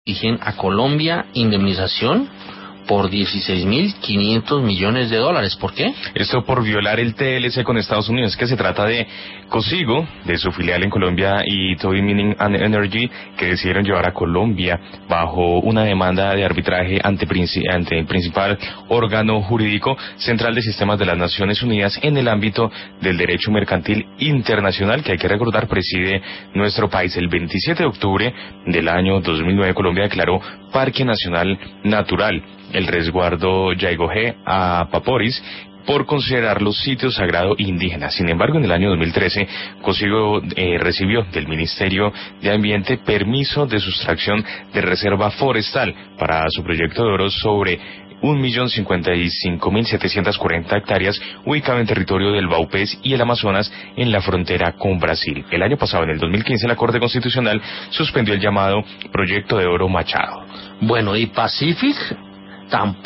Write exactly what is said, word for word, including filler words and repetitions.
exigen a Colombia indemnización por dieciséis mil quinientos millones de dólares. ¿Por qué? Esto por violar el T L C con Estados Unidos, que se trata de Cosigo, de su filial en Colombia, y Toby Mining and Energy, que decidieron llevar a Colombia bajo una demanda de arbitraje ante, ante el principal órgano jurídico central de sistemas de las Naciones Unidas en el ámbito del derecho mercantil internacional, que hay que recordar preside nuestro país. El veintisiete de octubre del año dos mil nueve, Colombia declaró Parque Nacional Natural el resguardo Yaigojé a Paporis por considerarlo sitio sagrado indígena. Sin embargo, en el año dos mil trece, Cosigo eh, recibió del Ministerio de Ambiente permiso de sustracción de reserva forestal para su proyecto de oro sobre un millón cincuenta y cinco mil setecientas cuarenta hectáreas ubicado en territorio del Baupés y el Amazonas en la frontera con Brasil. El año pasado, en el dos mil quince, la Corte Constitucional suspendió el llamado Proyecto de Oro Machado. Bueno, y Pacific tampoco